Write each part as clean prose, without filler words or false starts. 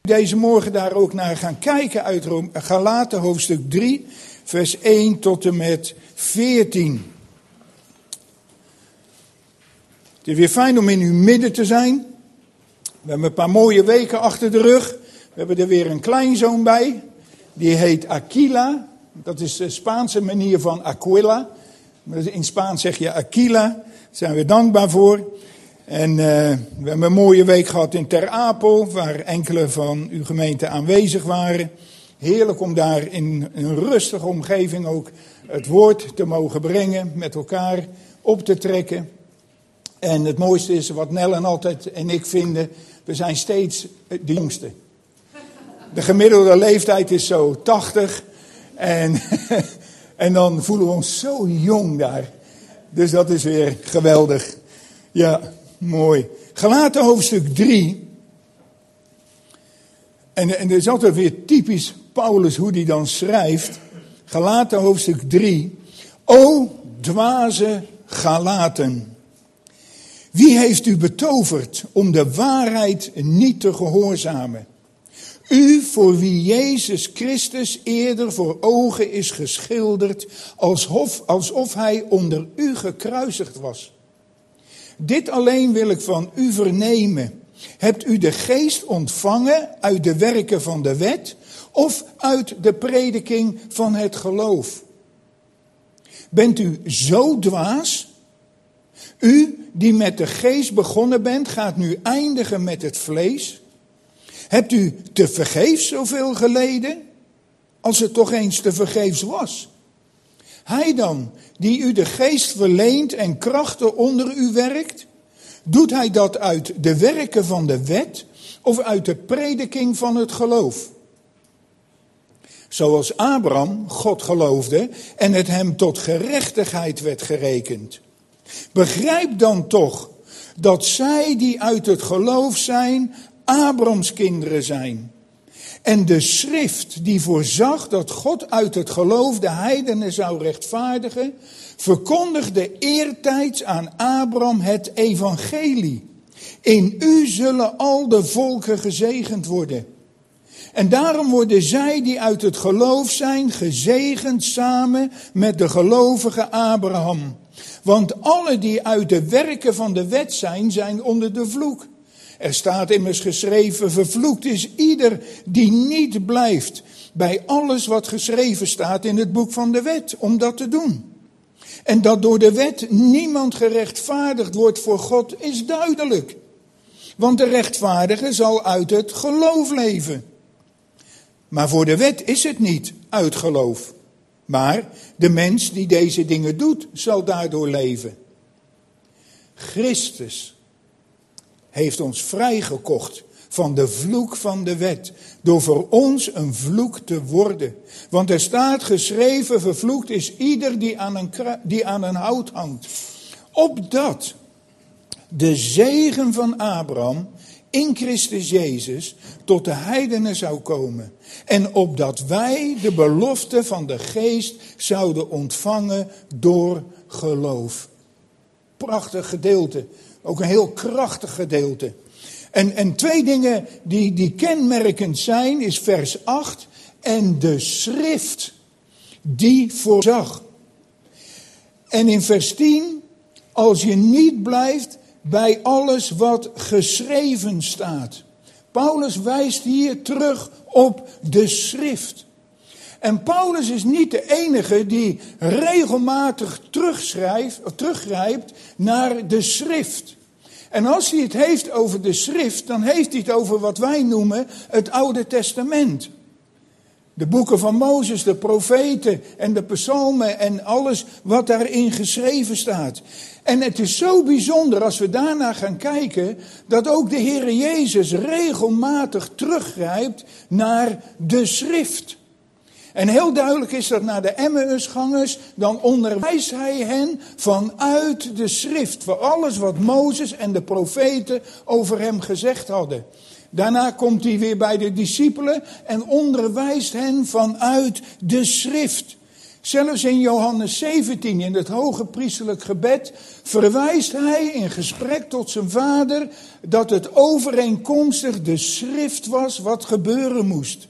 Deze morgen daar ook naar gaan kijken uit Galaten hoofdstuk 3, vers 1 tot en met 14. Het is weer fijn om in uw midden te zijn. We hebben een paar mooie weken achter de rug. We hebben er weer een kleinzoon bij. Die heet Aquila. Dat is de Spaanse manier van Aquila. In Spaans zeg je Aquila. Daar zijn we dankbaar voor. En we hebben een mooie week gehad in Ter Apel, waar enkele van uw gemeente aanwezig waren. Heerlijk om daar in een rustige omgeving ook het woord te mogen brengen, met elkaar op te trekken. En het mooiste is wat Nel en ik vinden, we zijn steeds de jongste. De gemiddelde leeftijd is zo 80 en dan voelen we ons zo jong daar. Dus dat is weer geweldig. Ja, mooi. Galaten hoofdstuk 3. En het is altijd weer typisch Paulus hoe die dan schrijft. Galaten hoofdstuk 3. O dwaze Galaten. Wie heeft u betoverd om de waarheid niet te gehoorzamen? U voor wie Jezus Christus eerder voor ogen is geschilderd, alsof hij onder u gekruisigd was. Dit alleen wil ik van u vernemen. Hebt u de geest ontvangen uit de werken van de wet of uit de prediking van het geloof? Bent u zo dwaas? U die met de geest begonnen bent, gaat nu eindigen met het vlees? Hebt u tevergeefs zoveel geleden, als het toch eens tevergeefs was? Hij dan, die u de geest verleent en krachten onder u werkt, doet hij dat uit de werken van de wet of uit de prediking van het geloof? Zoals Abraham God geloofde en het hem tot gerechtigheid werd gerekend. Begrijp dan toch dat zij die uit het geloof zijn, Abrahams kinderen zijn. En de schrift die voorzag dat God uit het geloof de heidenen zou rechtvaardigen, verkondigde eertijds aan Abraham het evangelie. In u zullen al de volken gezegend worden. En daarom worden zij die uit het geloof zijn gezegend samen met de gelovige Abraham. Want alle die uit de werken van de wet zijn, zijn onder de vloek. Er staat immers geschreven, vervloekt is ieder die niet blijft bij alles wat geschreven staat in het boek van de wet, om dat te doen. En dat door de wet niemand gerechtvaardigd wordt voor God is duidelijk. Want de rechtvaardige zal uit het geloof leven. Maar voor de wet is het niet uit geloof. Maar de mens die deze dingen doet, zal daardoor leven. Christus heeft ons vrijgekocht van de vloek van de wet, door voor ons een vloek te worden. Want er staat geschreven, vervloekt is ieder die aan een hout hangt. Opdat de zegen van Abraham in Christus Jezus tot de heidenen zou komen. En opdat wij de belofte van de geest zouden ontvangen door geloof. Prachtig gedeelte. Ook een heel krachtig gedeelte. En twee dingen die kenmerkend zijn, is vers 8 en de schrift die voorzag. En in vers 10, als je niet blijft bij alles wat geschreven staat. Paulus wijst hier terug op de schrift. En Paulus is niet de enige die regelmatig teruggrijpt naar de schrift. En als hij het heeft over de schrift, dan heeft hij het over wat wij noemen het Oude Testament. De boeken van Mozes, de profeten en de psalmen en alles wat daarin geschreven staat. En het is zo bijzonder als we daarna gaan kijken, dat ook de Heer Jezus regelmatig teruggrijpt naar de schrift. En heel duidelijk is dat naar de Emmausgangers, dan onderwijst hij hen vanuit de schrift. Voor alles wat Mozes en de profeten over hem gezegd hadden. Daarna komt hij weer bij de discipelen en onderwijst hen vanuit de schrift. Zelfs in Johannes 17, in het hoge priesterlijk gebed, verwijst hij in gesprek tot zijn vader dat het overeenkomstig de schrift was wat gebeuren moest.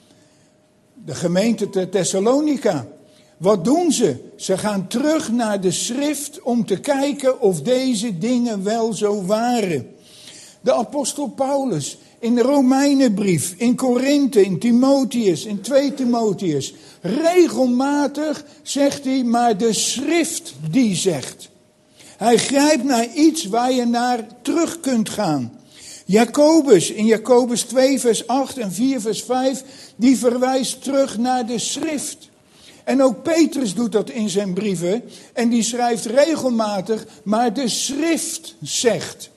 De gemeente te Thessalonica. Wat doen ze? Ze gaan terug naar de schrift om te kijken of deze dingen wel zo waren. De apostel Paulus in de Romeinenbrief, in Korinthe, in Timotheus, in 2 Timotheus. Regelmatig zegt hij, maar de schrift die zegt. Hij grijpt naar iets waar je naar terug kunt gaan. Jacobus, in Jacobus 2 vers 8 en 4 vers 5, die verwijst terug naar de schrift. En ook Petrus doet dat in zijn brieven en die schrijft regelmatig, maar de schrift zegt.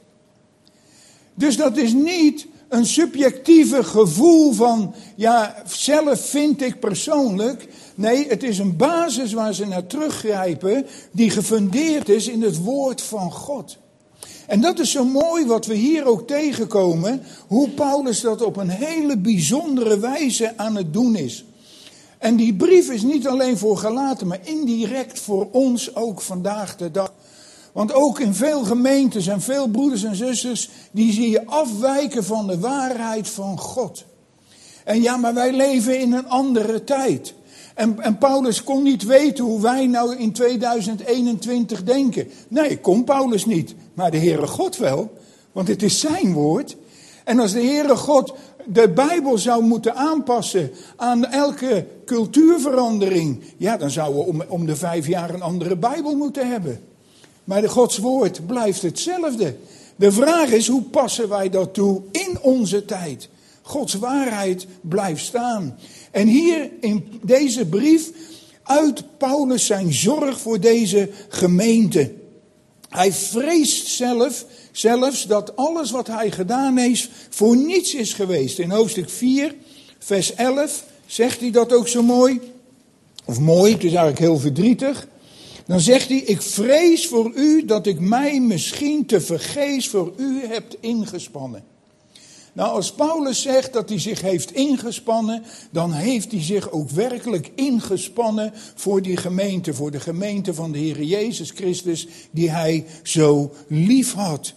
Dus dat is niet een subjectieve gevoel van, ja, zelf vind ik persoonlijk. Nee, het is een basis waar ze naar teruggrijpen, die gefundeerd is in het woord van God. En dat is zo mooi wat we hier ook tegenkomen, hoe Paulus dat op een hele bijzondere wijze aan het doen is. En die brief is niet alleen voor Galaten, maar indirect voor ons ook vandaag de dag. Want ook in veel gemeentes en veel broeders en zusters, die zie je afwijken van de waarheid van God. En ja, maar wij leven in een andere tijd. En Paulus kon niet weten hoe wij nou in 2021 denken. Nee, kon Paulus niet. Maar de Heere God wel, want het is zijn woord. En als de Heere God de Bijbel zou moeten aanpassen aan elke cultuurverandering, ja, dan zouden we om de 5 jaar een andere Bijbel moeten hebben. Maar de Gods woord blijft hetzelfde. De vraag is, hoe passen wij dat toe in onze tijd? Gods waarheid blijft staan. En hier in deze brief uit Paulus zijn zorg voor deze gemeente. Hij vreest zelfs dat alles wat hij gedaan heeft voor niets is geweest. In hoofdstuk 4, vers 11 zegt hij dat ook zo mooi. Of mooi, het is eigenlijk heel verdrietig. Dan zegt hij, ik vrees voor u dat ik mij misschien te vergeefs voor u heb ingespannen. Nou, als Paulus zegt dat hij zich heeft ingespannen, dan heeft hij zich ook werkelijk ingespannen voor die gemeente, voor de gemeente van de Heer Jezus Christus, die hij zo lief had.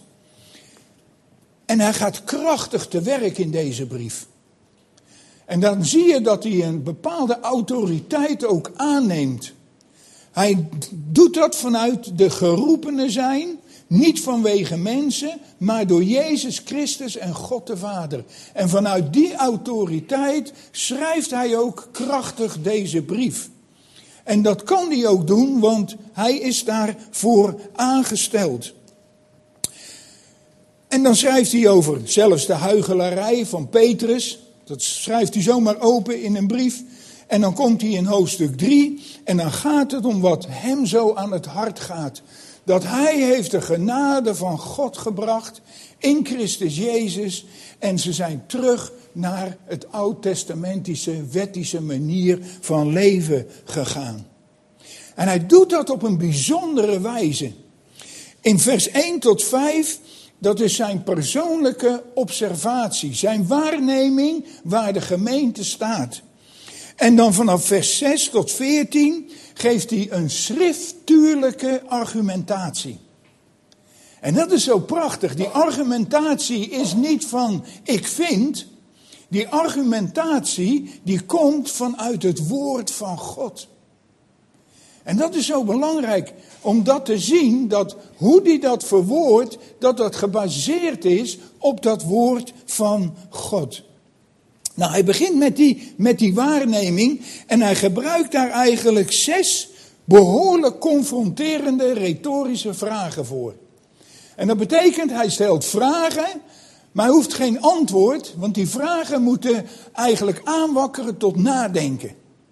En hij gaat krachtig te werk in deze brief. En dan zie je dat hij een bepaalde autoriteit ook aanneemt. Hij doet dat vanuit de geroepenen zijn, niet vanwege mensen, maar door Jezus Christus en God de Vader. En vanuit die autoriteit schrijft hij ook krachtig deze brief. En dat kan hij ook doen, want hij is daarvoor aangesteld. En dan schrijft hij over zelfs de huichelarij van Petrus. Dat schrijft hij zomaar open in een brief. En dan komt hij in hoofdstuk 3 en dan gaat het om wat hem zo aan het hart gaat. Dat hij heeft de genade van God gebracht in Christus Jezus. En ze zijn terug naar het oud-testamentische, wettische manier van leven gegaan. En hij doet dat op een bijzondere wijze. In vers 1 tot 5, dat is zijn persoonlijke observatie. Zijn waarneming waar de gemeente staat. En dan vanaf vers 6 tot 14 geeft hij een schriftuurlijke argumentatie. En dat is zo prachtig. Die argumentatie is niet van ik vind. Die argumentatie die komt vanuit het woord van God. En dat is zo belangrijk om dat te zien, dat hoe hij dat verwoordt, dat dat gebaseerd is op dat woord van God. Nou, hij begint met die waarneming en hij gebruikt daar eigenlijk 6 behoorlijk confronterende retorische vragen voor. En dat betekent, hij stelt vragen, maar hij hoeft geen antwoord, want die vragen moeten eigenlijk aanwakkeren tot nadenken.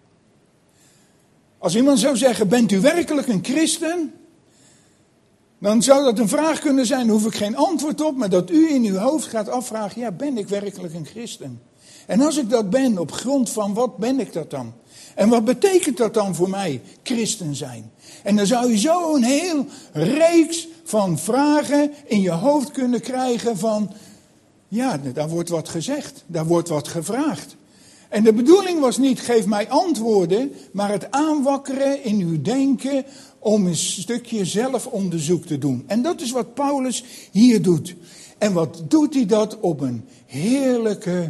Als iemand zou zeggen, bent u werkelijk een christen? Dan zou dat een vraag kunnen zijn, daar hoef ik geen antwoord op, maar dat u in uw hoofd gaat afvragen, ja, ben ik werkelijk een christen? En als ik dat ben, op grond van wat ben ik dat dan? En wat betekent dat dan voor mij, christen zijn? En dan zou je zo een heel reeks van vragen in je hoofd kunnen krijgen van, ja, daar wordt wat gezegd, daar wordt wat gevraagd. En de bedoeling was niet, geef mij antwoorden, maar het aanwakkeren in uw denken om een stukje zelfonderzoek te doen. En dat is wat Paulus hier doet. En wat doet hij dat op een heerlijke,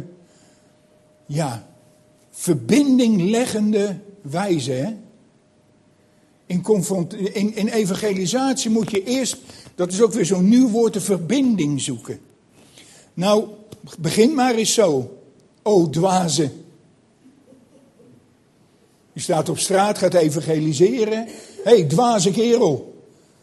verbindingleggende wijze, hè? In evangelisatie moet je eerst, dat is ook weer zo'n nieuw woord, de verbinding zoeken. Nou, begin maar eens zo. O dwaze. Je staat op straat, gaat evangeliseren. Hé, dwaze kerel.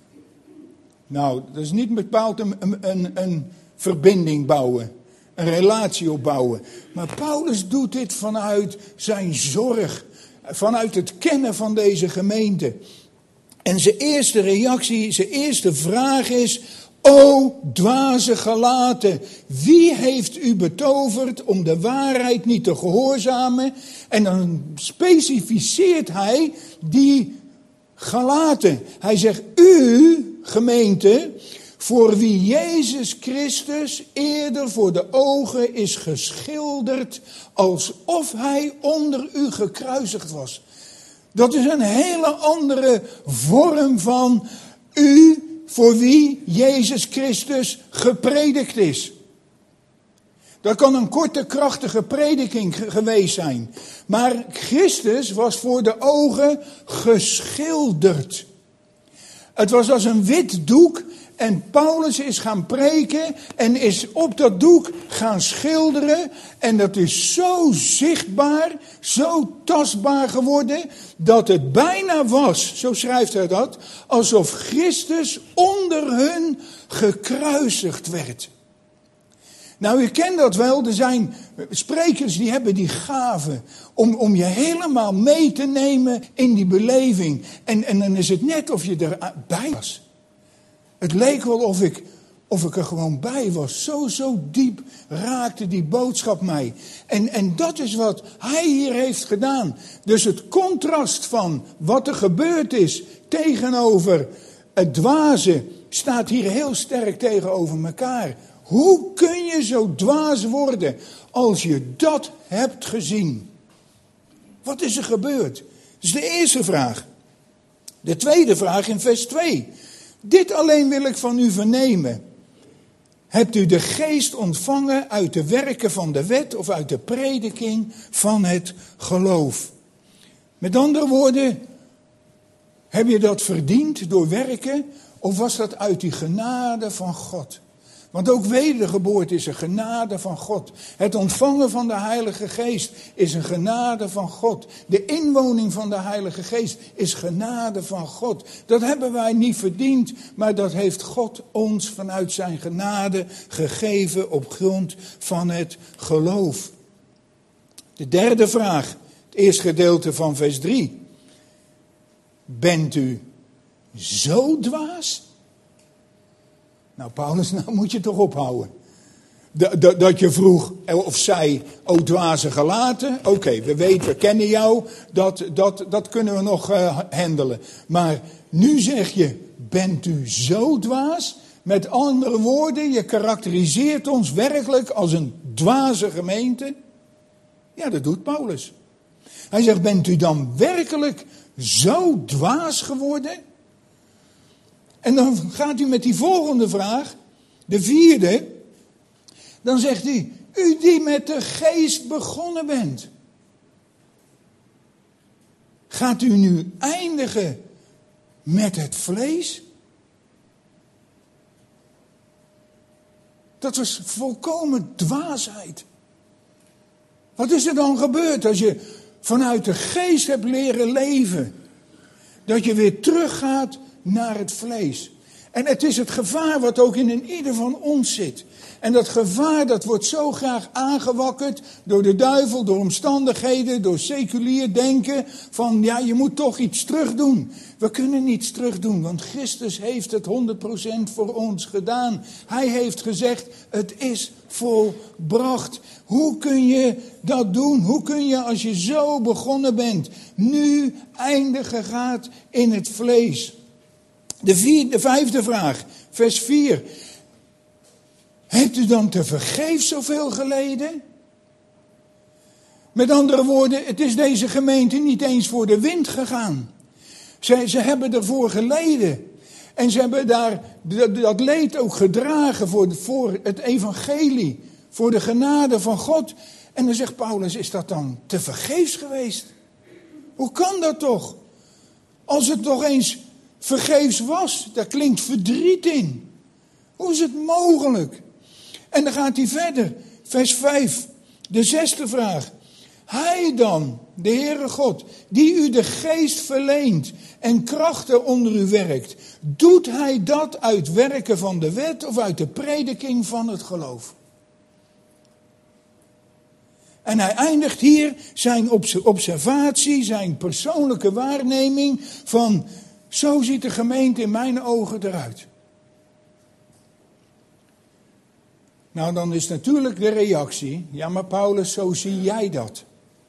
Nou, dat is niet bepaald een verbinding bouwen. Een relatie opbouwen. Maar Paulus doet dit vanuit zijn zorg. Vanuit het kennen van deze gemeente. En zijn eerste reactie, zijn eerste vraag is: O dwaze Galaten, wie heeft u betoverd om de waarheid niet te gehoorzamen? En dan specificeert hij die Galaten. Hij zegt: u, gemeente, voor wie Jezus Christus eerder voor de ogen is geschilderd, alsof hij onder u gekruisigd was. Dat is een hele andere vorm van u, voor wie Jezus Christus gepredikt is. Dat kan een korte, krachtige prediking geweest zijn. Maar Christus was voor de ogen geschilderd. Het was als een wit doek. En Paulus is gaan preken en is op dat doek gaan schilderen. En dat is zo zichtbaar, zo tastbaar geworden, dat het bijna was, zo schrijft hij dat, alsof Christus onder hun gekruisigd werd. Nou, u kent dat wel, er zijn sprekers die hebben die gave om je helemaal mee te nemen in die beleving. En dan is het net of je erbij was. Het leek wel of ik er gewoon bij was. Zo diep raakte die boodschap mij. En dat is wat hij hier heeft gedaan. Dus het contrast van wat er gebeurd is tegenover het dwaze staat hier heel sterk tegenover elkaar. Hoe kun je zo dwaas worden als je dat hebt gezien? Wat is er gebeurd? Dat is de eerste vraag. De tweede vraag in vers 2. Dit alleen wil ik van u vernemen. Hebt u de geest ontvangen uit de werken van de wet of uit de prediking van het geloof? Met andere woorden, heb je dat verdiend door werken of was dat uit die genade van God? Want ook wedergeboorte is een genade van God. Het ontvangen van de Heilige Geest is een genade van God. De inwoning van de Heilige Geest is genade van God. Dat hebben wij niet verdiend, maar dat heeft God ons vanuit zijn genade gegeven op grond van het geloof. De derde vraag, het eerste gedeelte van vers 3. Bent u zo dwaas? Nou Paulus, nou moet je toch ophouden. Dat je vroeg of zei, o dwaze Galaten. Oké, we kennen jou, dat kunnen we nog handelen. Maar nu zeg je, bent u zo dwaas? Met andere woorden, je karakteriseert ons werkelijk als een dwaze gemeente. Ja, dat doet Paulus. Hij zegt, bent u dan werkelijk zo dwaas geworden? En dan gaat u met die volgende vraag, de vierde. Dan zegt hij, u die met de geest begonnen bent. Gaat u nu eindigen met het vlees? Dat was volkomen dwaasheid. Wat is er dan gebeurd als je vanuit de geest hebt leren leven? Dat je weer teruggaat naar het vlees. En het is het gevaar wat ook in ieder van ons zit. En dat gevaar dat wordt zo graag aangewakkerd door de duivel, door omstandigheden, door seculier denken. Van ja, je moet toch iets terugdoen. We kunnen niets terugdoen, want Christus heeft het 100% voor ons gedaan. Hij heeft gezegd, het is volbracht. Hoe kun je dat doen? Hoe kun je als je zo begonnen bent, nu eindigen gaat in het vlees? De vijfde vraag, vers 4. Hebt u dan tevergeefs zoveel geleden? Met andere woorden, het is deze gemeente niet eens voor de wind gegaan. Ze hebben ervoor geleden. En ze hebben daar dat leed ook gedragen voor het evangelie. Voor de genade van God. En dan zegt Paulus, is dat dan tevergeefs geweest? Hoe kan dat toch? Als het toch eens vergeefs was, daar klinkt verdriet in. Hoe is het mogelijk? En dan gaat hij verder, vers 5, de 6e vraag. Hij dan, de Heere God, die u de geest verleent en krachten onder u werkt, doet hij dat uit werken van de wet of uit de prediking van het geloof? En hij eindigt hier zijn observatie, zijn persoonlijke waarneming van, zo ziet de gemeente in mijn ogen eruit. Nou, dan is natuurlijk de reactie, ja maar Paulus, zo zie jij dat.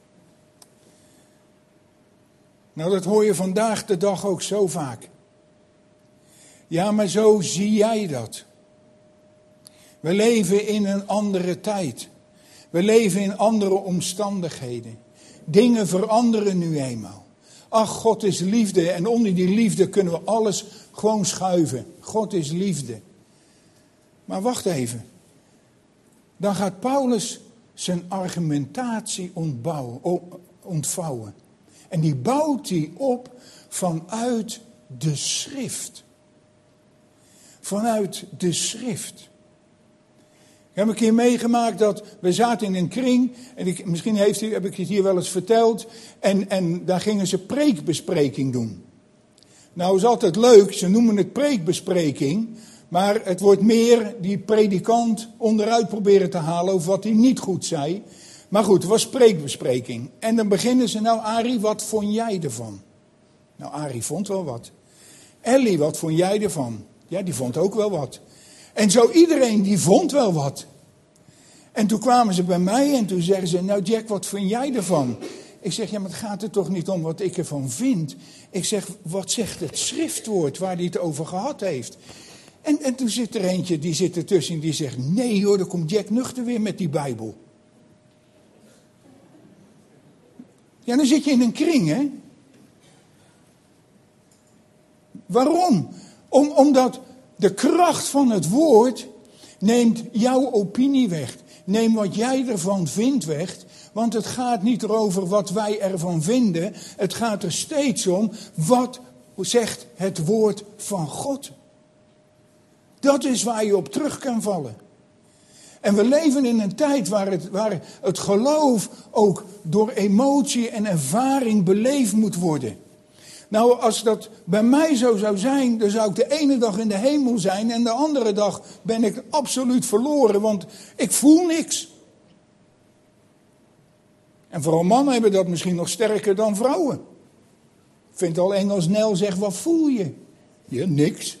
Nou, dat hoor je vandaag de dag ook zo vaak. Ja, maar zo zie jij dat. We leven in een andere tijd. We leven in andere omstandigheden. Dingen veranderen nu eenmaal. Ach, God is liefde en onder die liefde kunnen we alles gewoon schuiven. God is liefde. Maar wacht even. Dan gaat Paulus zijn argumentatie ontvouwen. En die bouwt hij op vanuit de schrift. Vanuit de schrift. Ik heb een keer meegemaakt dat we zaten in een kring. En misschien heb ik het hier wel eens verteld. En daar gingen ze preekbespreking doen. Nou is altijd leuk, ze noemen het preekbespreking. Maar het wordt meer die predikant onderuit proberen te halen over wat hij niet goed zei. Maar goed, het was preekbespreking. En dan beginnen ze, nou Arie, wat vond jij ervan? Nou, Arie vond wel wat. Ellie, wat vond jij ervan? Ja, die vond ook wel wat. En zo iedereen die vond wel wat. En toen kwamen ze bij mij en toen zeggen ze, nou Jack, wat vind jij ervan? Ik zeg, ja, maar het gaat er toch niet om wat ik ervan vind. Ik zeg, wat zegt het schriftwoord waar hij het over gehad heeft? En toen zit er eentje, die zit ertussen en die zegt, nee hoor, dan komt Jack nuchter weer met die Bijbel. Ja, dan zit je in een kring, hè? Waarom? Omdat de kracht van het woord neemt jouw opinie weg. Neem wat jij ervan vindt weg. Want het gaat niet erover wat wij ervan vinden. Het gaat er steeds om, wat zegt het woord van God? Dat is waar je op terug kan vallen. En we leven in een tijd waar het geloof ook door emotie en ervaring beleefd moet worden. Nou, als dat bij mij zo zou zijn, dan zou ik de ene dag in de hemel zijn en de andere dag ben ik absoluut verloren, want ik voel niks. En vooral mannen hebben dat misschien nog sterker dan vrouwen. Ik vind het al eng als Nel zegt, wat voel je? Ja, niks.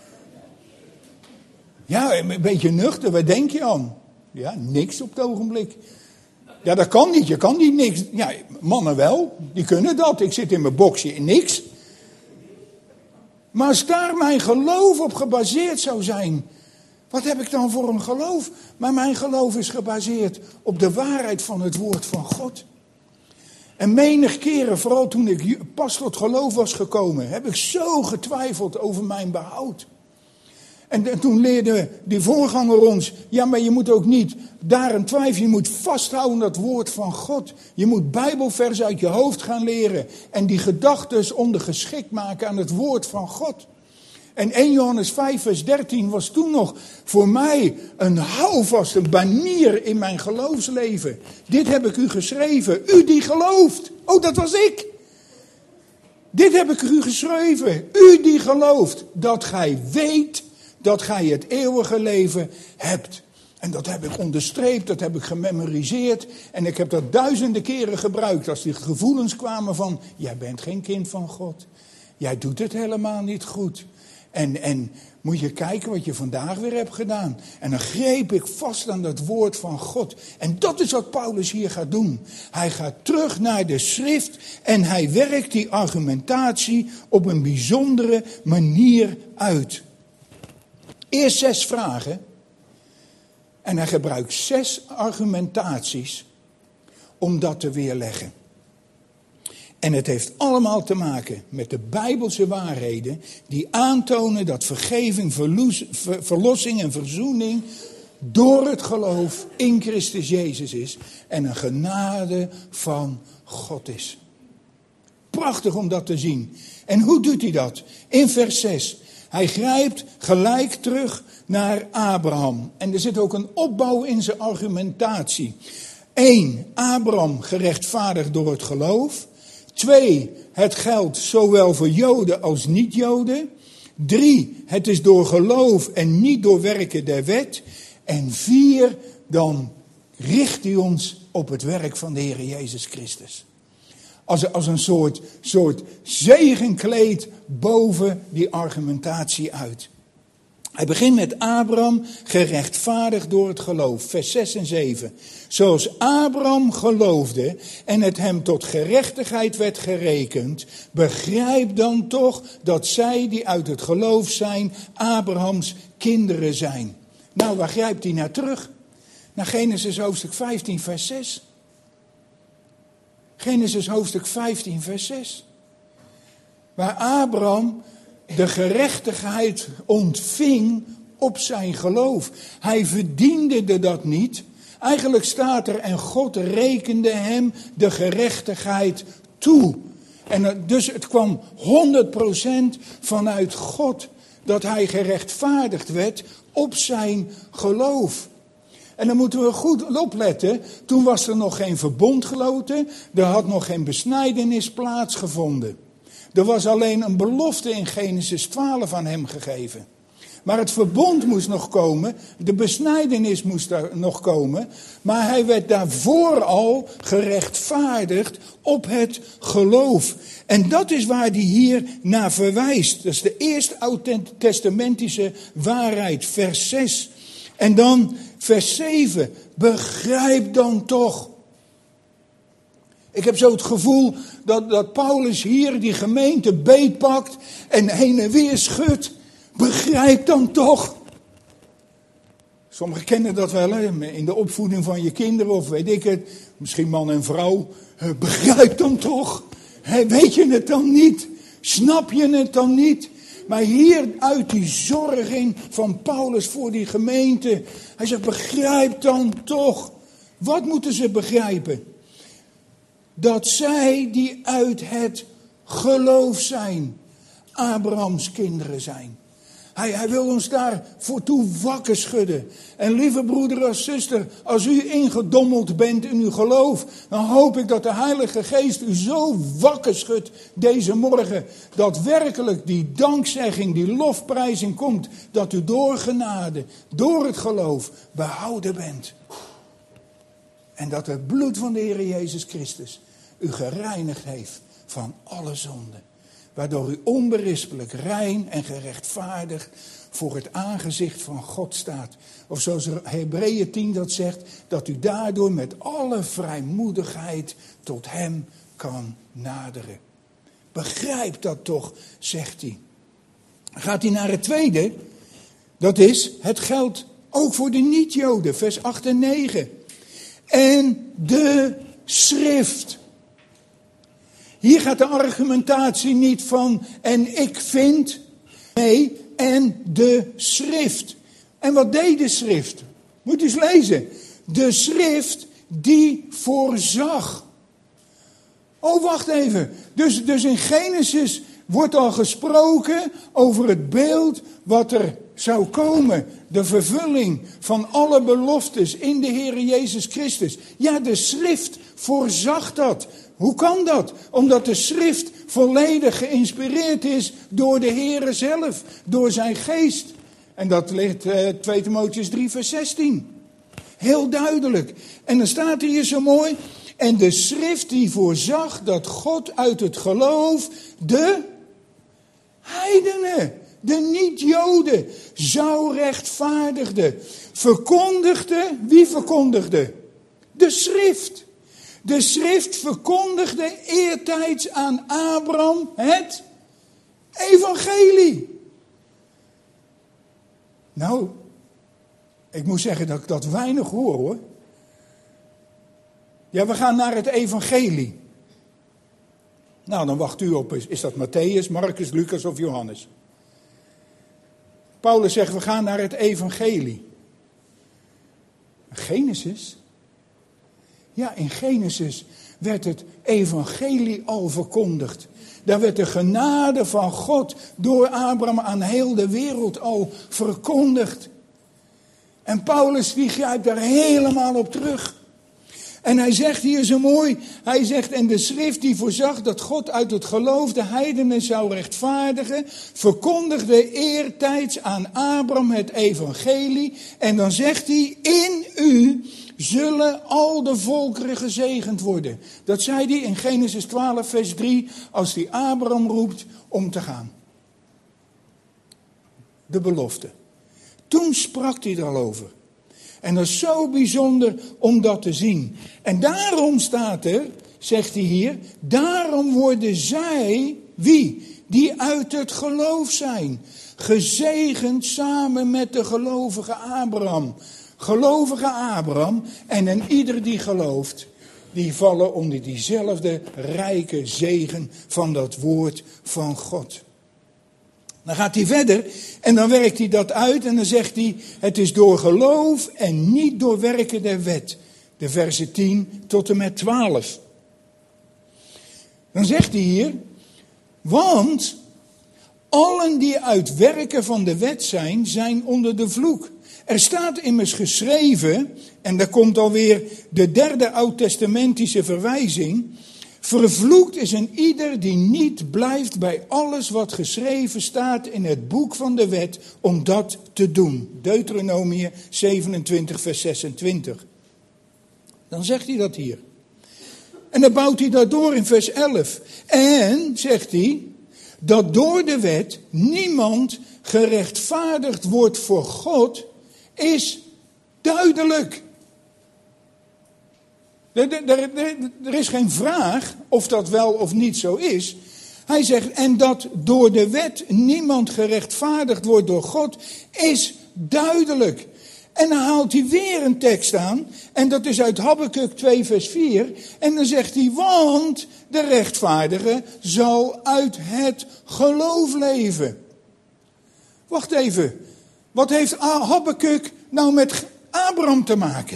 Ja, een beetje nuchter, wat denk je aan? Ja, niks op het ogenblik. Ja, dat kan niet, je kan niet niks. Ja, mannen wel, die kunnen dat. Ik zit in mijn boxje, niks. Maar als daar mijn geloof op gebaseerd zou zijn, wat heb ik dan voor een geloof? Maar mijn geloof is gebaseerd op de waarheid van het woord van God. En menig keren, vooral toen ik pas tot geloof was gekomen, heb ik zo getwijfeld over mijn behoud. En toen leerde die voorganger ons, ja, maar je moet ook niet daar een twijfel, je moet vasthouden aan het woord van God. Je moet Bijbelversen uit je hoofd gaan leren en die gedachten ondergeschikt maken aan het woord van God. En 1 Johannes 5 vers 13 was toen nog voor mij een houvast, een banier in mijn geloofsleven. Dit heb ik u geschreven, u die gelooft. Oh, dat was ik. Dit heb ik u geschreven, u die gelooft, dat gij weet dat gij het eeuwige leven hebt. En dat heb ik onderstreept, dat heb ik gememoriseerd. En ik heb dat duizenden keren gebruikt als die gevoelens kwamen van, jij bent geen kind van God. Jij doet het helemaal niet goed. En moet je kijken wat je vandaag weer hebt gedaan. En dan greep ik vast aan het woord van God. En dat is wat Paulus hier gaat doen. Hij gaat terug naar de schrift en hij werkt die argumentatie op een bijzondere manier uit. Eerst 6 vragen. En hij gebruikt 6 argumentaties om dat te weerleggen. En het heeft allemaal te maken met de Bijbelse waarheden die aantonen dat vergeving, verlossing en verzoening door het geloof in Christus Jezus is en een genade van God is. Prachtig om dat te zien. En hoe doet hij dat? In vers 6. Hij grijpt gelijk terug naar Abraham. En er zit ook een opbouw in zijn argumentatie. 1. Abraham gerechtvaardigd door het geloof. 2. Het geldt zowel voor Joden als niet-Joden. 3. Het is door geloof en niet door werken der wet. En 4. Dan richt hij ons op het werk van de Heer Jezus Christus. Als een soort zegenkleed boven die argumentatie uit. Hij begint met Abraham, gerechtvaardigd door het geloof. Vers 6 en 7. Zoals Abraham geloofde en het hem tot gerechtigheid werd gerekend, begrijp dan toch dat zij die uit het geloof zijn, Abrahams kinderen zijn. Nou, waar grijpt hij naar terug? Naar Genesis hoofdstuk 15, vers 6. Genesis hoofdstuk 15, vers 6. Waar Abraham de gerechtigheid ontving op zijn geloof. Hij verdiende dat niet. Eigenlijk staat er, en God rekende hem de gerechtigheid toe. En dus het kwam 100% vanuit God dat hij gerechtvaardigd werd op zijn geloof. En dan moeten we goed opletten, toen was er nog geen verbond gesloten, er had nog geen besnijdenis plaatsgevonden. Er was alleen een belofte in Genesis 12 aan hem gegeven. Maar het verbond moest nog komen, de besnijdenis moest er nog komen, maar hij werd daarvoor al gerechtvaardigd op het geloof. En dat is waar hij hier naar verwijst. Dat is de eerste oud-testamentische waarheid, vers 6. En dan vers 7, begrijp dan toch. Ik heb zo het gevoel dat Paulus hier die gemeente beetpakt en heen en weer schudt. Begrijp dan toch. Sommigen kennen dat wel, hè? In de opvoeding van je kinderen of weet ik het. Misschien man en vrouw. Begrijp dan toch. Weet je het dan niet? Snap je het dan niet? Maar hier uit die zorging van Paulus voor die gemeente. Hij zegt, begrijp dan toch. Wat moeten ze begrijpen? Dat zij die uit het geloof zijn, Abrahams kinderen zijn. Hij wil ons daar voor toe wakker schudden. En lieve broeder en zuster, als u ingedommeld bent in uw geloof, dan hoop ik dat de Heilige Geest u zo wakker schudt deze morgen, dat werkelijk die dankzegging, die lofprijzing komt, dat u door genade, door het geloof behouden bent. En dat het bloed van de Heer Jezus Christus u gereinigd heeft van alle zonden. Waardoor u onberispelijk rein en gerechtvaardigd voor het aangezicht van God staat. Of zoals Hebreeën 10 dat zegt, dat u daardoor met alle vrijmoedigheid tot hem kan naderen. Begrijp dat toch, zegt hij. Gaat hij naar het tweede, dat is, het geldt ook voor de niet-Joden, vers 8 en 9. En de schrift. Hier gaat de argumentatie niet van en ik vind, nee, en de schrift. En wat deed de schrift? Moet u eens lezen. De schrift die voorzag. Oh, wacht even. Dus in Genesis wordt al gesproken over het beeld wat er zou komen. De vervulling van alle beloftes in de Heer Jezus Christus. Ja, de schrift voorzag dat. Hoe kan dat? Omdat de schrift volledig geïnspireerd is door de Heere zelf, door zijn geest. En dat ligt 2 Timotheüs 3 vers 16. Heel duidelijk. En dan staat er hier zo mooi, en de schrift die voorzag dat God uit het geloof de heidenen, de niet-Joden, zou rechtvaardigde. Verkondigde, wie verkondigde? De schrift. De schrift verkondigde eertijds aan Abraham het evangelie. Nou, ik moet zeggen dat ik dat weinig hoor, hoor. Ja, we gaan naar het evangelie. Nou, dan wacht u op, is dat Mattheüs, Marcus, Lucas of Johannes? Paulus zegt, we gaan naar het evangelie. Genesis? Ja, in Genesis werd het evangelie al verkondigd. Daar werd de genade van God door Abraham aan heel de wereld al verkondigd. En Paulus die grijpt daar helemaal op terug. En hij zegt hier zo mooi, hij zegt, en de schrift die voorzag dat God uit het geloof de heidenen zou rechtvaardigen, verkondigde eertijds aan Abraham het evangelie. En dan zegt hij, in u zullen al de volkeren gezegend worden. Dat zei hij in Genesis 12 vers 3, als hij Abraham roept om te gaan. De belofte. Toen sprak hij er al over. En dat is zo bijzonder om dat te zien. En daarom staat er, zegt hij hier, daarom worden zij, wie? Die uit het geloof zijn. Gezegend samen met de gelovige Abraham. Gelovige Abraham en ieder die gelooft, die vallen onder diezelfde rijke zegen van dat woord van God. Dan gaat hij verder en dan werkt hij dat uit en dan zegt hij, het is door geloof en niet door werken der wet. De versen 10 tot en met 12. Dan zegt hij hier, want allen die uit werken van de wet zijn, zijn onder de vloek. Er staat immers geschreven, en daar komt alweer de derde oud-testamentische verwijzing. Vervloekt is een ieder die niet blijft bij alles wat geschreven staat in het boek van de wet om dat te doen. Deuteronomie 27 vers 26. Dan zegt hij dat hier. En dan bouwt hij dat door in vers 11. En, zegt hij, dat door de wet niemand gerechtvaardigd wordt voor God, is duidelijk. Er is geen vraag of dat wel of niet zo is. Hij zegt, en dat door de wet niemand gerechtvaardigd wordt door God, is duidelijk. En dan haalt hij weer een tekst aan, en dat is uit Habakuk 2 vers 4. En dan zegt hij, want de rechtvaardige zal uit het geloof leven. Wacht even, wat heeft Habakuk nou met Abraham te maken?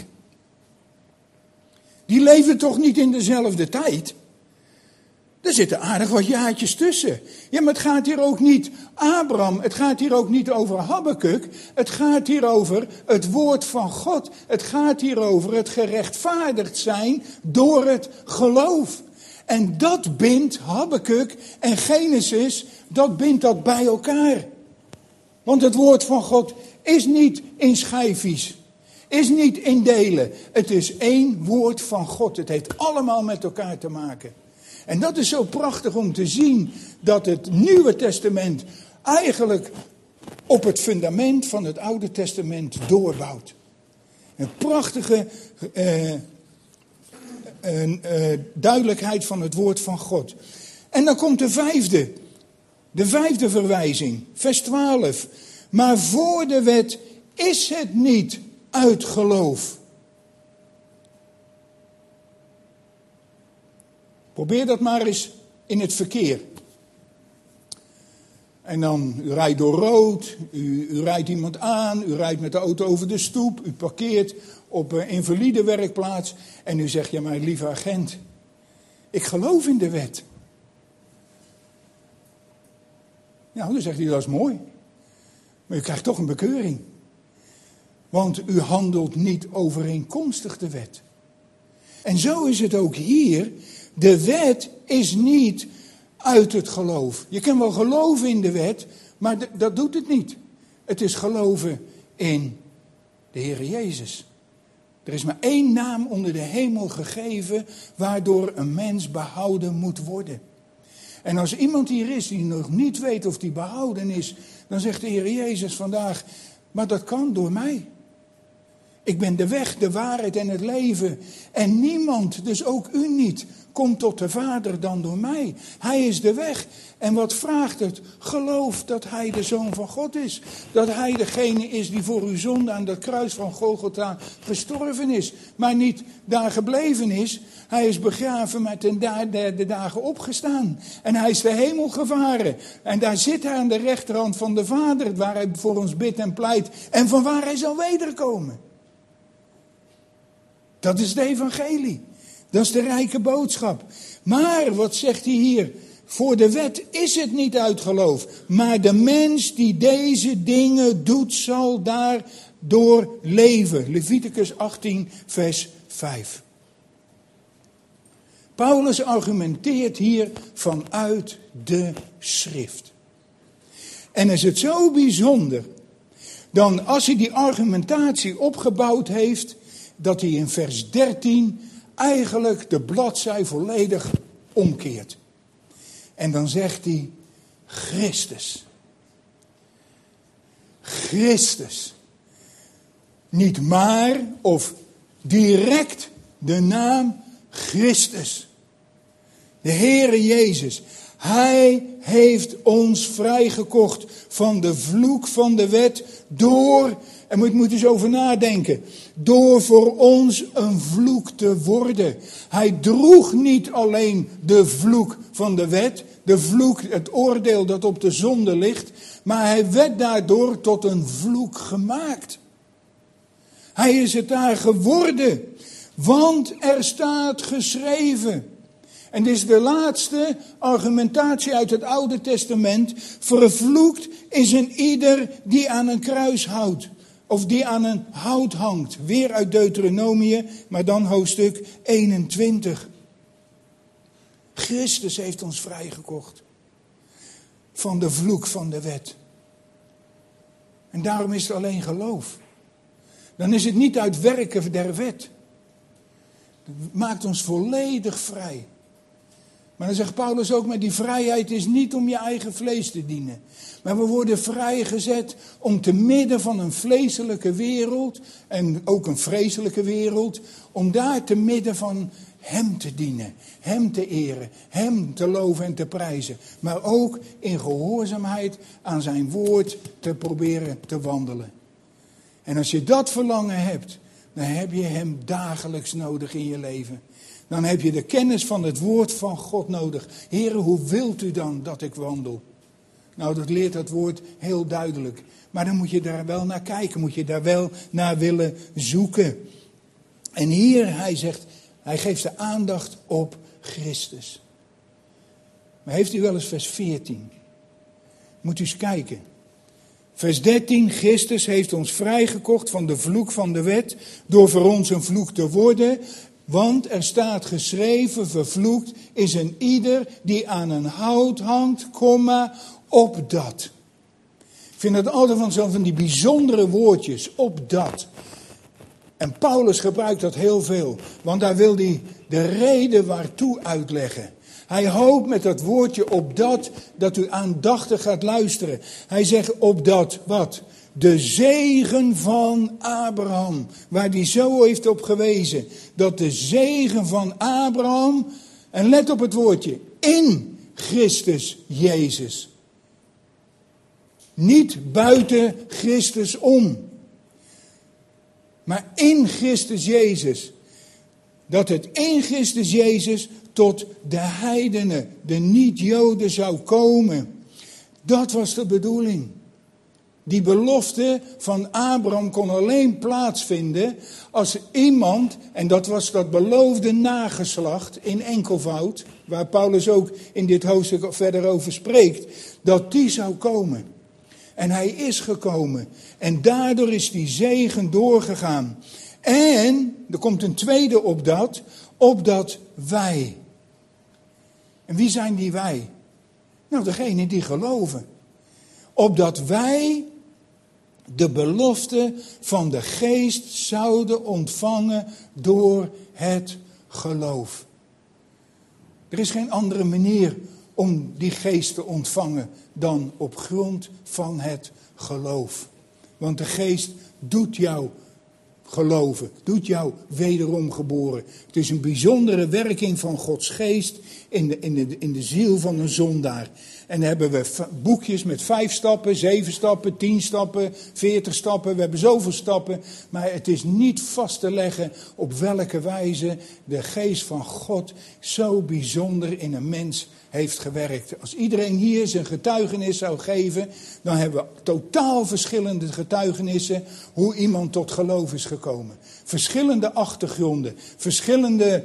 Die leven toch niet in dezelfde tijd? Er zitten aardig wat jaartjes tussen. Ja, maar het gaat hier ook niet Abraham, het gaat hier ook niet over Habakuk. Het gaat hier over het woord van God. Het gaat hier over het gerechtvaardigd zijn door het geloof. En dat bindt Habakuk en Genesis, dat bindt dat bij elkaar. Want het woord van God is niet in schijfjes. Is niet in delen. Het is één woord van God. Het heeft allemaal met elkaar te maken. En dat is zo prachtig om te zien dat het Nieuwe Testament eigenlijk op het fundament van het Oude Testament doorbouwt. Een prachtige duidelijkheid van het woord van God. En dan komt de vijfde verwijzing, vers 12. Maar voor de wet is het niet uit geloof. Probeer dat maar eens in het verkeer. En dan, u rijdt door rood, u rijdt iemand aan, u rijdt met de auto over de stoep, u parkeert op een invalide werkplaats en u zegt, ja maar lieve agent, ik geloof in de wet. Nou, dan zegt hij, dat is mooi. Maar u krijgt toch een bekeuring. Want u handelt niet overeenkomstig de wet. En zo is het ook hier. De wet is niet uit het geloof. Je kan wel geloven in de wet, maar dat doet het niet. Het is geloven in de Heer Jezus. Er is maar één naam onder de hemel gegeven waardoor een mens behouden moet worden. En als iemand hier is die nog niet weet of die behouden is, dan zegt de Heer Jezus vandaag, maar dat kan door mij. Ik ben de weg, de waarheid en het leven. En niemand, dus ook u niet, komt tot de Vader dan door mij. Hij is de weg. En wat vraagt het? Geloof dat hij de Zoon van God is. Dat hij degene is die voor uw zonde aan het kruis van Golgotha gestorven is. Maar niet daar gebleven is. Hij is begraven, maar ten derde dagen opgestaan. En hij is de hemel gevaren. En daar zit hij aan de rechterhand van de Vader, waar hij voor ons bidt en pleit. En van waar hij zal wederkomen. Dat is het evangelie. Dat is de rijke boodschap. Maar, wat zegt hij hier? Voor de wet is het niet uit geloof. Maar de mens die deze dingen doet, zal daardoor leven. Leviticus 18, vers 5. Paulus argumenteert hier vanuit de schrift. En is het zo bijzonder, dan als hij die argumentatie opgebouwd heeft, dat hij in vers 13 eigenlijk de bladzij volledig omkeert. En dan zegt hij, Christus. Christus. Niet maar of direct de naam Christus. De Heere Jezus. Hij heeft ons vrijgekocht van de vloek van de wet door, en moet eens over nadenken, door voor ons een vloek te worden. Hij droeg niet alleen de vloek van de wet, de vloek, het oordeel dat op de zonde ligt, maar hij werd daardoor tot een vloek gemaakt. Hij is het daar geworden, want er staat geschreven. En dit is de laatste argumentatie uit het Oude Testament. Vervloekt is een ieder die aan een kruis houdt. Of die aan een hout hangt. Weer uit Deuteronomium, maar dan hoofdstuk 21. Christus heeft ons vrijgekocht. Van de vloek van de wet. En daarom is het alleen geloof. Dan is het niet uit werken der wet. Het maakt ons volledig vrij. Maar dan zegt Paulus ook, maar die vrijheid is niet om je eigen vlees te dienen. Maar we worden vrijgezet om te midden van een vleeselijke wereld, en ook een vreselijke wereld, om daar te midden van hem te dienen, hem te eren, hem te loven en te prijzen. Maar ook in gehoorzaamheid aan zijn woord te proberen te wandelen. En als je dat verlangen hebt, dan heb je hem dagelijks nodig in je leven. Dan heb je de kennis van het woord van God nodig. Heere, hoe wilt u dan dat ik wandel? Nou, dat leert dat woord heel duidelijk. Maar dan moet je daar wel naar kijken. Moet je daar wel naar willen zoeken. En hier, hij zegt, hij geeft de aandacht op Christus. Maar heeft u wel eens vers 14? Moet u eens kijken. Vers 13, Christus heeft ons vrijgekocht van de vloek van de wet. Door voor ons een vloek te worden. Want er staat geschreven, vervloekt is een ieder die aan een hout hangt, opdat. Ik vind het altijd van die bijzondere woordjes, opdat. En Paulus gebruikt dat heel veel, want daar wil hij de reden waartoe uitleggen. Hij hoopt met dat woordje opdat dat u aandachtig gaat luisteren. Hij zegt opdat wat? De zegen van Abraham, waar hij zo heeft op gewezen. Dat de zegen van Abraham, en let op het woordje, in Christus Jezus. Niet buiten Christus om. Maar in Christus Jezus. Dat het in Christus Jezus tot de heidenen, de niet-Joden zou komen. Dat was de bedoeling. Die belofte van Abraham kon alleen plaatsvinden als iemand, en dat was dat beloofde nageslacht in enkelvoud, waar Paulus ook in dit hoofdstuk verder over spreekt, dat die zou komen. En hij is gekomen. En daardoor is die zegen doorgegaan. En, er komt een tweede opdat wij. En wie zijn die wij? Nou, degene die geloven. Opdat wij de belofte van de geest zouden ontvangen door het geloof. Er is geen andere manier om die geest te ontvangen dan op grond van het geloof. Want de geest doet jou geloven. Doet jou wederom geboren. Het is een bijzondere werking van Gods geest in de ziel van een zondaar. En dan hebben we boekjes met 5 stappen, 7 stappen, 10 stappen, 40 stappen. We hebben zoveel stappen. Maar het is niet vast te leggen op welke wijze de geest van God zo bijzonder in een mens heeft gewerkt. Als iedereen hier zijn getuigenis zou geven, dan hebben we totaal verschillende getuigenissen hoe iemand tot geloof is gekomen. Verschillende achtergronden, verschillende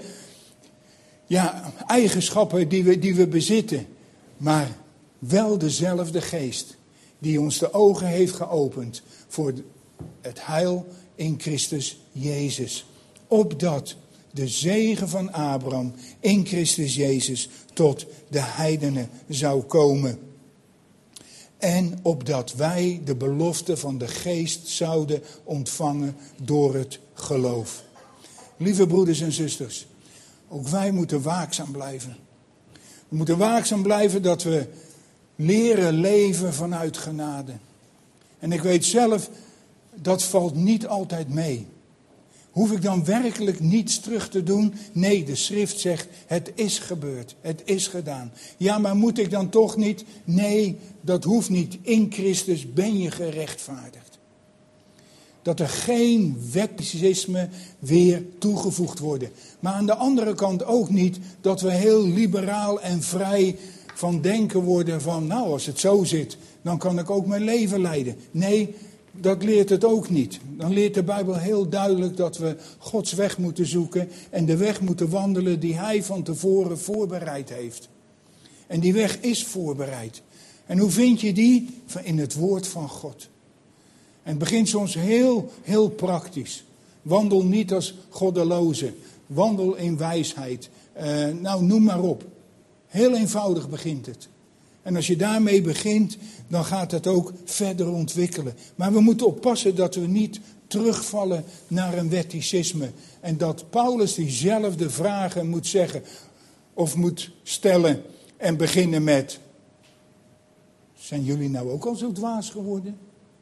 eigenschappen die we bezitten. Maar wel dezelfde geest die ons de ogen heeft geopend voor het heil in Christus Jezus. Opdat de zegen van Abraham in Christus Jezus tot de heidenen zou komen. En opdat wij de belofte van de geest zouden ontvangen door het geloof. Lieve broeders en zusters, ook wij moeten waakzaam blijven. We moeten waakzaam blijven dat we leren leven vanuit genade. En ik weet zelf, dat valt niet altijd mee. Hoef ik dan werkelijk niets terug te doen? Nee, de schrift zegt, het is gebeurd, het is gedaan. Ja, maar moet ik dan toch niet? Nee, dat hoeft niet. In Christus ben je gerechtvaardigd. Dat er geen wetticisme weer toegevoegd worden. Maar aan de andere kant ook niet dat we heel liberaal en vrij van denken worden van, nou, als het zo zit, dan kan ik ook mijn leven leiden. Nee, dat leert het ook niet. Dan leert de Bijbel heel duidelijk dat we Gods weg moeten zoeken en de weg moeten wandelen die Hij van tevoren voorbereid heeft. En die weg is voorbereid. En hoe vind je die? In het woord van God. En het begint soms heel praktisch. Wandel niet als goddeloze. Wandel in wijsheid. Noem maar op. Heel eenvoudig begint het. En als je daarmee begint, dan gaat het ook verder ontwikkelen. Maar we moeten oppassen dat we niet terugvallen naar een wetticisme. En dat Paulus diezelfde vragen moet zeggen of moet stellen en beginnen met: zijn jullie nou ook al zo dwaas geworden?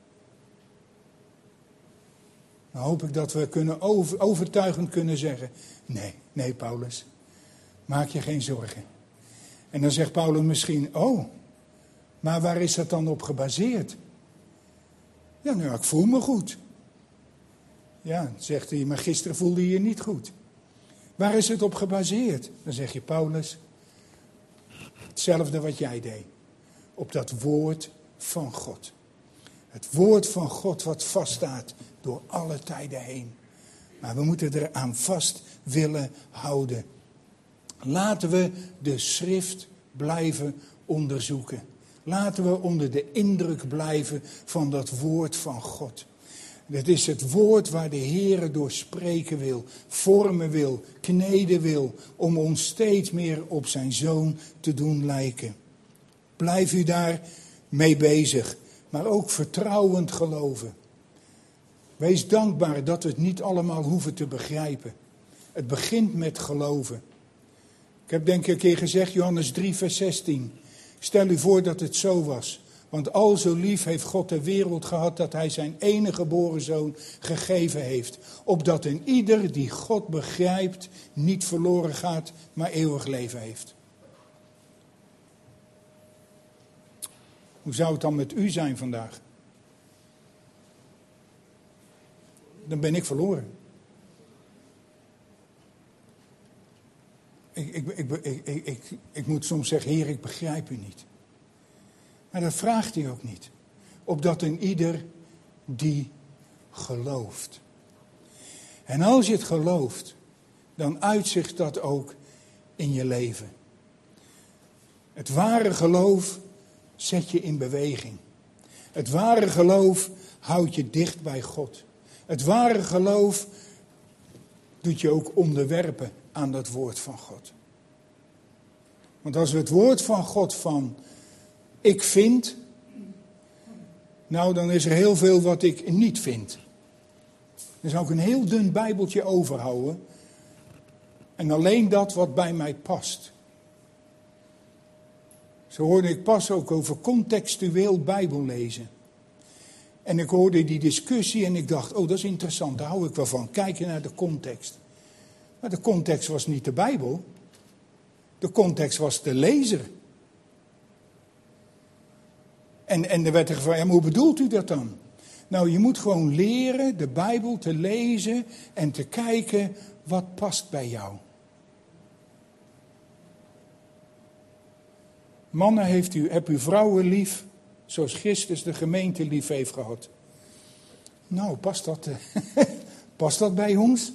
Dan hoop ik dat we overtuigend kunnen zeggen: nee Paulus, maak je geen zorgen. En dan zegt Paulus misschien: oh, maar waar is dat dan op gebaseerd? Ja, nou, ik voel me goed. Ja, zegt hij, maar gisteren voelde je je niet goed. Waar is het op gebaseerd? Dan zeg je: Paulus, hetzelfde wat jij deed. Op dat woord van God. Het woord van God wat vaststaat door alle tijden heen. Maar we moeten er aan vast willen houden. Laten we de schrift blijven onderzoeken. Laten we onder de indruk blijven van dat woord van God. Het is het woord waar de Heer door spreken wil, vormen wil, kneden wil, om ons steeds meer op zijn Zoon te doen lijken. Blijf u daar mee bezig, maar ook vertrouwend geloven. Wees dankbaar dat we het niet allemaal hoeven te begrijpen. Het begint met geloven. Ik heb denk ik een keer gezegd, Johannes 3 vers 16. Stel u voor dat het zo was. Want al zo lief heeft God de wereld gehad dat hij zijn enige geboren zoon gegeven heeft. Opdat een ieder die God begrijpt niet verloren gaat, maar eeuwig leven heeft. Hoe zou het dan met u zijn vandaag? Dan ben ik verloren. Ik moet soms zeggen: Heer, ik begrijp u niet. Maar dat vraagt hij ook niet. Opdat een ieder die gelooft. En als je het gelooft, dan uitzicht dat ook in je leven. Het ware geloof zet je in beweging. Het ware geloof houdt je dicht bij God. Het ware geloof doet je ook onderwerpen aan dat woord van God. Want als we het woord van God van ik vind, nou dan is er heel veel wat ik niet vind. Dan zou ik een heel dun bijbeltje overhouden. En alleen dat wat bij mij past. Zo hoorde ik pas ook over contextueel bijbellezen. En ik hoorde die discussie en ik dacht, oh dat is interessant, daar hou ik wel van. Kijk je naar de context. Maar de context was niet de Bijbel. De context was de lezer. En er werd er gevraagd, ja, maar hoe bedoelt u dat dan? Nou, je moet gewoon leren de Bijbel te lezen en te kijken wat past bij jou. Mannen, heb u vrouwen lief, zoals Christus de gemeente lief heeft gehad. Nou, past dat bij ons?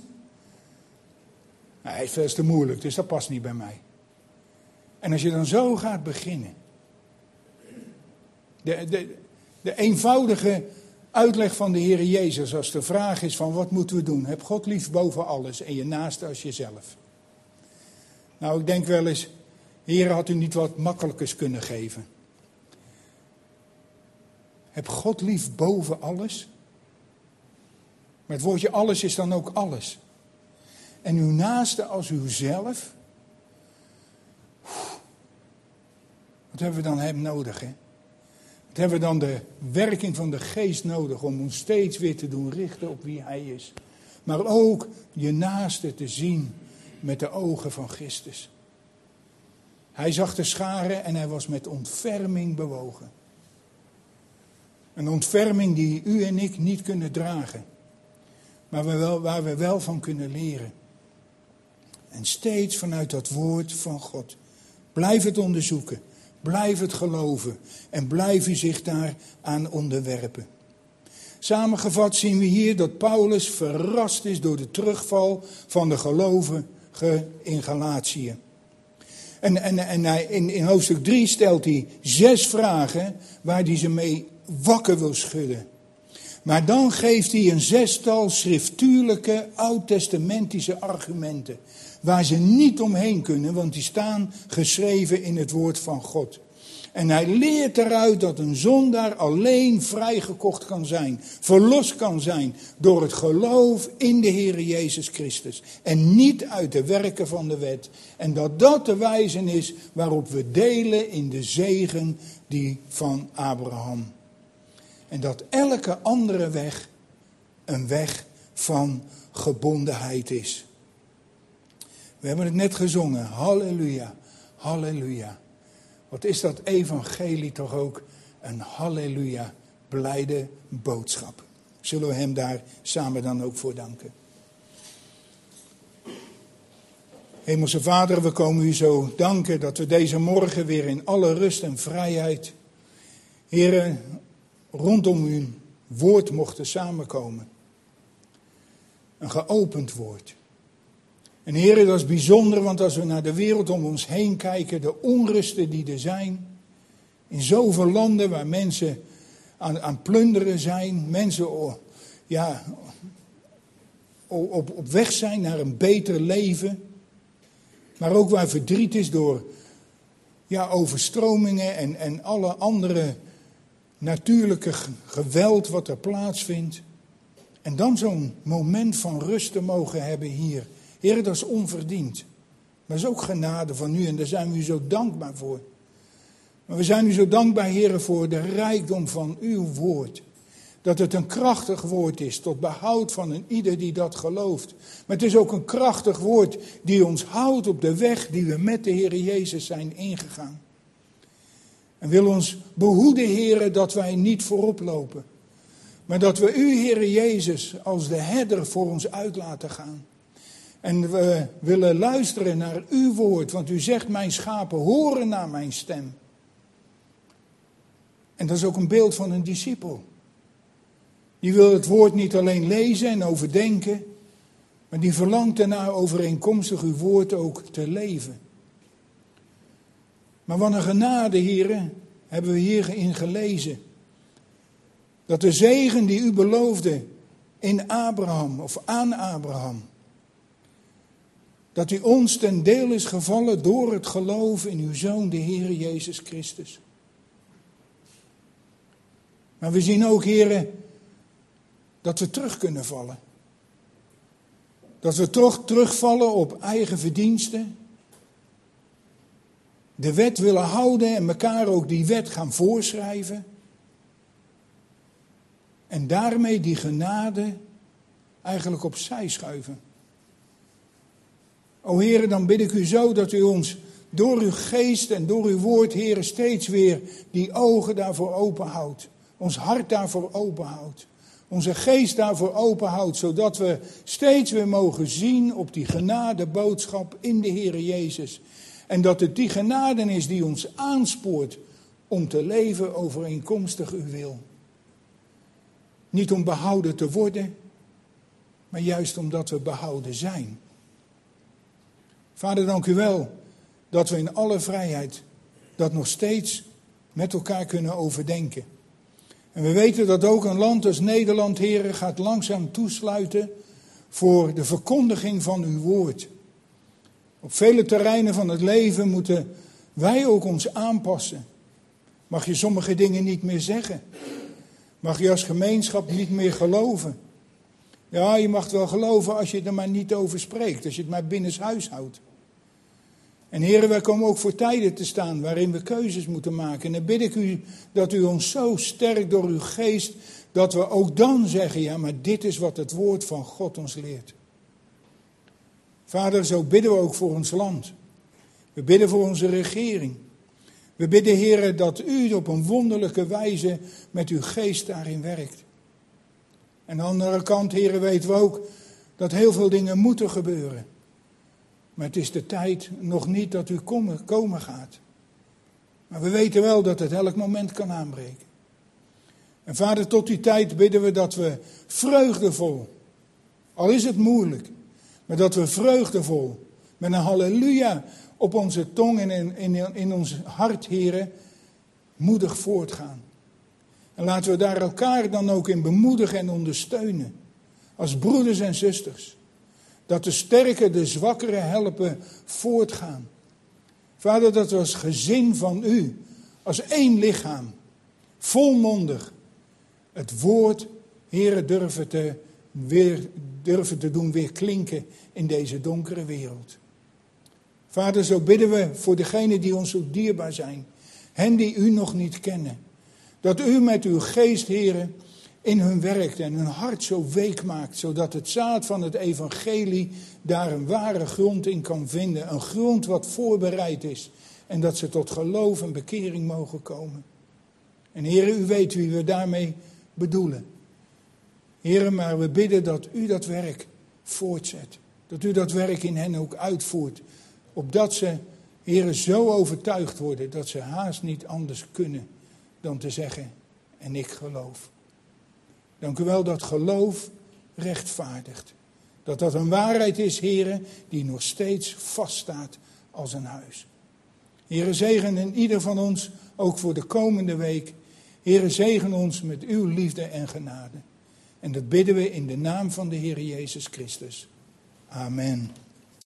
Nee, dat is te moeilijk, dus dat past niet bij mij. En als je dan zo gaat beginnen. De eenvoudige uitleg van de Heer Jezus als de vraag is van wat moeten we doen? Heb God lief boven alles en je naaste als jezelf. Nou, ik denk wel eens, Heer, had u niet wat makkelijkers kunnen geven? Heb God lief boven alles? Maar het woordje alles is dan ook alles. En uw naaste als uzelf. Wat hebben we dan hem nodig, hè? Wat hebben we dan de werking van de geest nodig om ons steeds weer te doen richten op wie hij is. Maar ook je naaste te zien met de ogen van Christus. Hij zag de scharen en hij was met ontferming bewogen. Een ontferming die u en ik niet kunnen dragen. Maar waar we wel van kunnen leren. En steeds vanuit dat woord van God. Blijf het onderzoeken. Blijf het geloven. En blijf u zich daaraan onderwerpen. Samengevat zien we hier dat Paulus verrast is door de terugval van de gelovigen in Galatië. En in hoofdstuk 3 stelt hij 6 vragen waar hij ze mee wakker wil schudden. Maar dan geeft hij een 6-tal schriftuurlijke, oud-testamentische argumenten. Waar ze niet omheen kunnen, want die staan geschreven in het woord van God. En hij leert eruit dat een zondaar alleen vrijgekocht kan zijn. Verlost kan zijn door het geloof in de Heer Jezus Christus. En niet uit de werken van de wet. En dat dat de wijze is waarop we delen in de zegen die van Abraham. En dat elke andere weg een weg van gebondenheid is. We hebben het net gezongen. Halleluja, halleluja. Wat is dat evangelie toch ook een halleluja, blijde boodschap. Zullen we hem daar samen dan ook voor danken. Hemelse Vader, we komen u zo danken dat we deze morgen weer in alle rust en vrijheid, Heere, rondom uw woord mochten samenkomen. Een geopend woord. En Heere, dat is bijzonder, want als we naar de wereld om ons heen kijken, de onrusten die er zijn, in zoveel landen waar mensen aan plunderen zijn, mensen op weg zijn naar een beter leven, maar ook waar verdriet is door overstromingen en alle andere natuurlijke geweld wat er plaatsvindt. En dan zo'n moment van rust te mogen hebben hier. Heer, dat is onverdiend. Maar dat is ook genade van u en daar zijn we u zo dankbaar voor. Maar we zijn u zo dankbaar, Heer, voor de rijkdom van uw woord. Dat het een krachtig woord is tot behoud van een ieder die dat gelooft. Maar het is ook een krachtig woord die ons houdt op de weg die we met de Heer Jezus zijn ingegaan. En wil ons behoeden, Heer, dat wij niet voorop lopen. Maar dat we u, Heer Jezus, als de herder voor ons uit laten gaan. En we willen luisteren naar uw woord, want u zegt mijn schapen horen naar mijn stem. En dat is ook een beeld van een discipel. Die wil het woord niet alleen lezen en overdenken, maar die verlangt ernaar overeenkomstig uw woord ook te leven. Maar wat een genade, heren, hebben we hierin gelezen. Dat de zegen die u beloofde in Abraham of aan Abraham, dat u ons ten deel is gevallen door het geloof in uw Zoon, de Heer Jezus Christus. Maar we zien ook, heren, dat we terug kunnen vallen. Dat we toch terugvallen op eigen verdiensten. De wet willen houden en elkaar ook die wet gaan voorschrijven. En daarmee die genade eigenlijk opzij schuiven. O Heere, dan bid ik u zo dat u ons door uw geest en door uw woord, Heere, steeds weer die ogen daarvoor openhoudt. Ons hart daarvoor openhoudt. Onze geest daarvoor openhoudt, zodat we steeds weer mogen zien op die genadeboodschap in de Heere Jezus. En dat het die genade is die ons aanspoort om te leven overeenkomstig uw wil. Niet om behouden te worden, maar juist omdat we behouden zijn. Vader, dank u wel dat we in alle vrijheid dat nog steeds met elkaar kunnen overdenken. En we weten dat ook een land als Nederland, Heere, gaat langzaam toesluiten voor de verkondiging van uw woord. Op vele terreinen van het leven moeten wij ook ons aanpassen. Mag je sommige dingen niet meer zeggen? Mag je als gemeenschap niet meer geloven? Ja, je mag het wel geloven als je er maar niet over spreekt, als je het maar binnenshuis houdt. En Heere, wij komen ook voor tijden te staan waarin we keuzes moeten maken. En dan bid ik u dat u ons zo sterkt door uw geest, dat we ook dan zeggen, ja, maar dit is wat het woord van God ons leert. Vader, zo bidden we ook voor ons land. We bidden voor onze regering. We bidden, Heere, dat u op een wonderlijke wijze met uw geest daarin werkt. En aan de andere kant, Heere, weten we ook dat heel veel dingen moeten gebeuren. Maar het is de tijd nog niet dat u komen gaat. Maar we weten wel dat het elk moment kan aanbreken. En Vader, tot die tijd bidden we dat we vreugdevol, al is het moeilijk, maar dat we vreugdevol, met een halleluja op onze tong en in ons hart, Heere, moedig voortgaan. En laten we daar elkaar dan ook in bemoedigen en ondersteunen. Als broeders en zusters. Dat de sterken de zwakkeren helpen voortgaan. Vader, dat we als gezin van u, als één lichaam, volmondig, het woord, Heere, durven te doen weer klinken in deze donkere wereld. Vader, zo bidden we voor degenen die ons zo dierbaar zijn. Hen die u nog niet kennen. Dat u met uw geest, Heere, in hun werkt en hun hart zo week maakt, zodat het zaad van het evangelie daar een ware grond in kan vinden. Een grond wat voorbereid is en dat ze tot geloof en bekering mogen komen. En Heere, u weet wie we daarmee bedoelen. Heere, maar we bidden dat u dat werk voortzet. Dat u dat werk in hen ook uitvoert. Opdat ze, Heere, zo overtuigd worden dat ze haast niet anders kunnen dan te zeggen, en ik geloof. Dank u wel dat geloof rechtvaardigt. Dat dat een waarheid is, Heere, die nog steeds vaststaat als een huis. Heere, zegen in ieder van ons, ook voor de komende week. Heere, zegen ons met uw liefde en genade. En dat bidden we in de naam van de Heer Jezus Christus. Amen.